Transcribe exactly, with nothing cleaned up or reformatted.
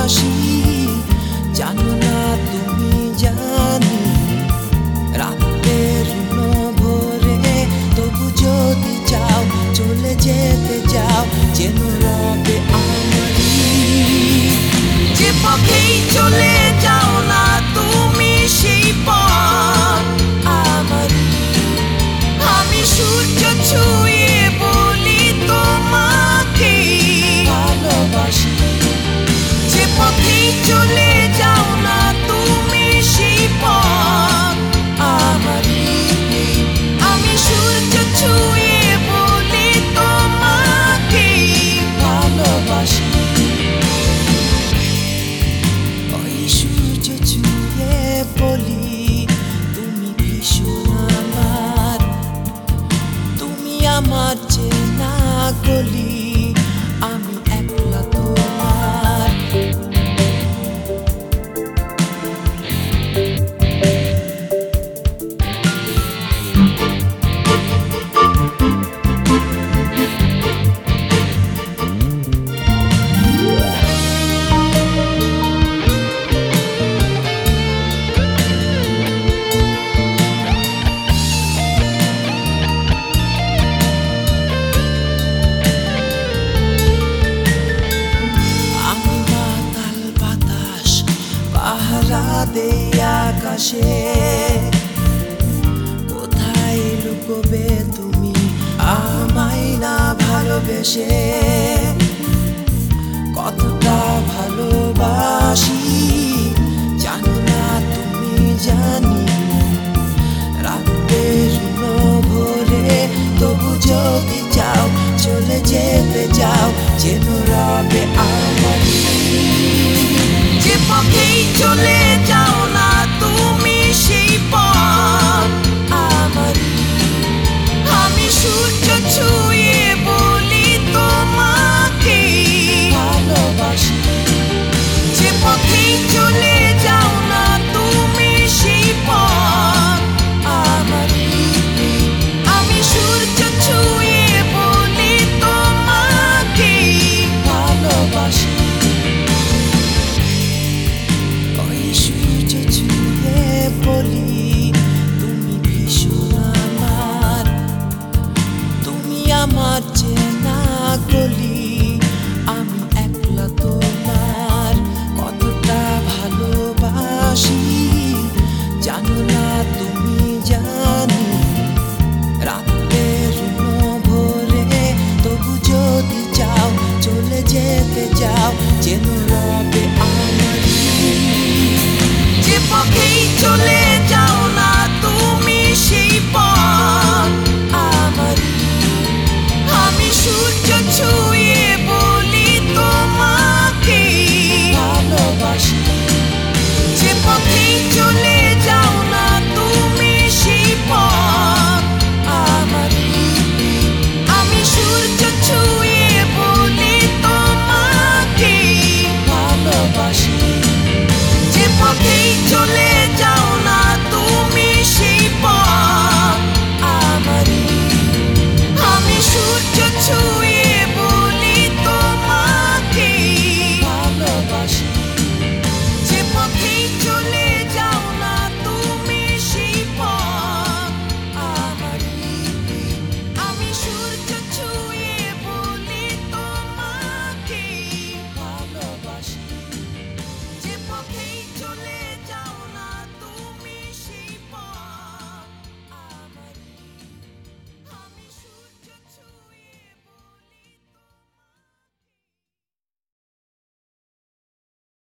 ভালোবাসি জানো না তুমি জানি রাতের ভোরে তবু যদি চাও চলে যেতে যাও যেন রবে আমারই যে পথেই চলে যাও না তুমি সেই পথ আমারই আমি সূর্য ছুঁয়ে বলি তোমাকে ভালোবাসি যে পথেই চলে যাও না তুমি সেই পথ আমারই আমি সূর্য ছুঁয়ে বলি তোমাকে ভালোবাসি ওই সূর্য ছুঁয়ে বলি তুমি ভীষণ আমার তুমি আমার চেনা গলি আমি একলা তোমার পাহারা দেই আকাশে কোথায় লুকোবে তুমি আমায় না ভালোবেসে কতটা ভালোবাসি জানো না তুমি জানি রাতের ভোরে তবু যদি চাও চলে যেতে যাও যেন রবে আমারই যে পথেই চলে যাও না তুমি সেই পথ আমারই আমি সূর্য ছুঁয়ে বলি তোমাকে ভালোবাসি যে পথেই চলে যাও না তুমি সেই পথ আমারই আমি সূর্য ছুঁয়ে বলি তোমাকে ভালোবাসি সূর্য ছুঁয়ে বলি তুমি ভীষণ আমার তুমি আমার চেনা গলি আমি একলা তোমার কতটা ভালোবাসি জানো না তুমি জানি রাতের ভোরে তবু যদি চাও চলে যেতে যাও যেন